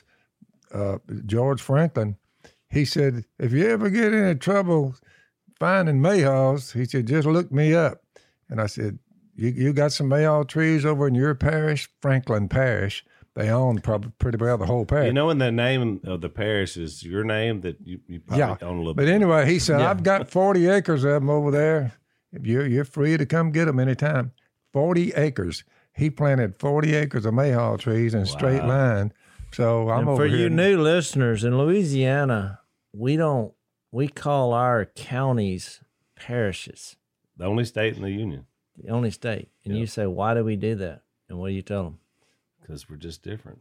George Franklin, he said, if you ever get in trouble finding Mayhaws, he said, just look me up. And I said, you got some Mayhaw trees over in your parish, Franklin Parish. They own probably pretty well the whole parish. You know, when the name of the parish is your name, that you probably own a little But bit. anyway, he said, I've got 40 acres of them over there. If you're free to come get them anytime. 40 acres. He planted 40 acres of Mayhaw trees in a straight line. So I'm and over for here. you new listeners, in Louisiana, we call our counties parishes, The only state in the union, the only state. And you say, why do we do that? And what do you tell them? because we're just different.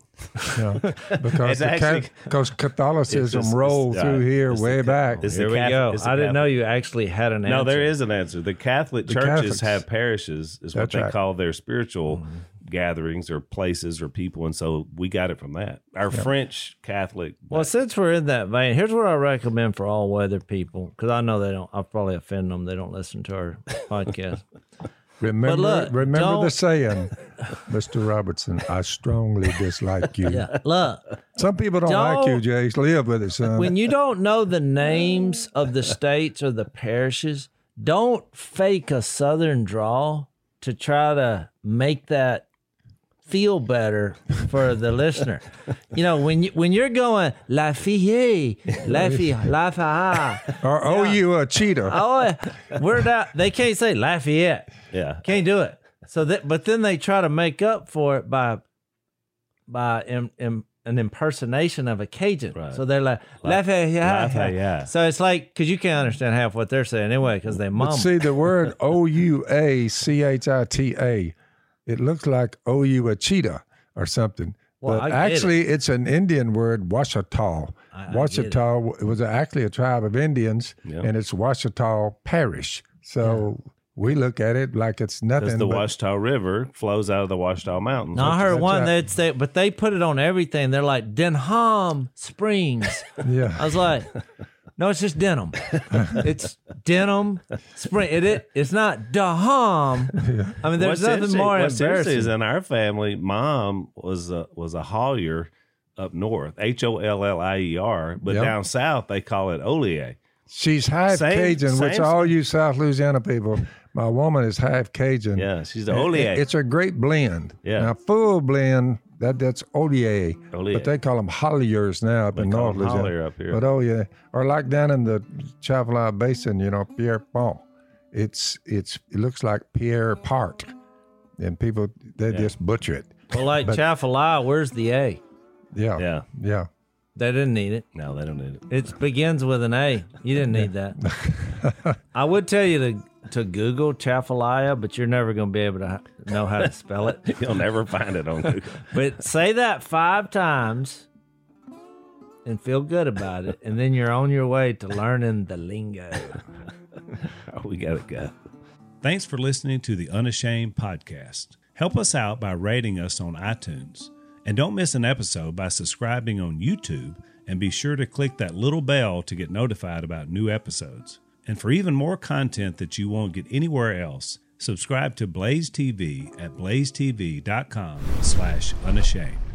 Because Catholicism It's just- rolled it's- through here it's the way ca- back. it's Here the we Catholic- go. it's the I didn't know Catholic- you actually had an answer. No, there is an answer. The Catholic The churches Catholics. have parishes, is what That's they right. call their spiritual gatherings or places or people, and so we got it from that. Our French Catholic. Well, since we're in that vein, here's what I recommend for all weather people, because I know they don't. I'll probably offend them. They don't listen to our podcast. Remember, look, remember the don't- saying, Mr. Robertson, I strongly dislike you. Yeah, look, Some people don't like you, Jace. Live with it, son. when you don't know the names of the states or the parishes, don't fake a Southern drawl to try to make that feel better for the listener. You know, when you're going Lafayette, Lafayette, or owe you a cheater. oh, we're not. They can't say Lafayette. Yeah. Can't do it. So that, but then they try to make up for it by an impersonation of a Cajun. Right. So they're like Lafayette. Lafayette. So it's like, because you can't understand half what they're saying anyway, because they But mumble. see, the word Ouachita, it looks like owe you a cheetah or something. Well, but I get actually, it's an Indian word, Ouachita. I get Ouachita was actually a tribe of Indians, Yeah. and it's Ouachita Parish. So we look at it like it's nothing. Because the but- Ouachita River flows out of the Ouachita Mountains. No, I heard That's one right. but they put it on everything. They're like Denham Springs. Yeah. I was like, no, it's just Denham. It's Denham Spring. It's not Daham. I mean, there's nothing more what's interesting is embarrassing. in our family, mom was a haulier up north, Hollier, but Yep. down south they call it Olier. She's half Same- Cajun, which same- all you South Louisiana people, my woman is half Cajun. Yeah, she's the And Olier. It's a great blend. Yeah. Now, full blend, that's Olier. Olier. But they call them Holliers now up in call North them Louisiana. Hollier up here. But or like down in the Chavalaa Basin, Pierre Pont. It looks like Pierre Park. And people, they just butcher it. Well, like Chaffalaa, where's the A? Yeah. Yeah. They didn't need it. No, they don't need it. It begins with an A. You didn't need that. I would tell you to Google Chaffalaya, but you're never going to be able to know how to spell it. You'll never find it on Google. But say that 5 times and feel good about it, and then you're on your way to learning the lingo. Oh, we got to go. Thanks for listening to the Unashamed Podcast. Help us out by rating us on iTunes. And don't miss an episode by subscribing on YouTube, and be sure to click that little bell to get notified about new episodes. And for even more content that you won't get anywhere else, Subscribe to Blaze TV at blazetv.com/unashamed.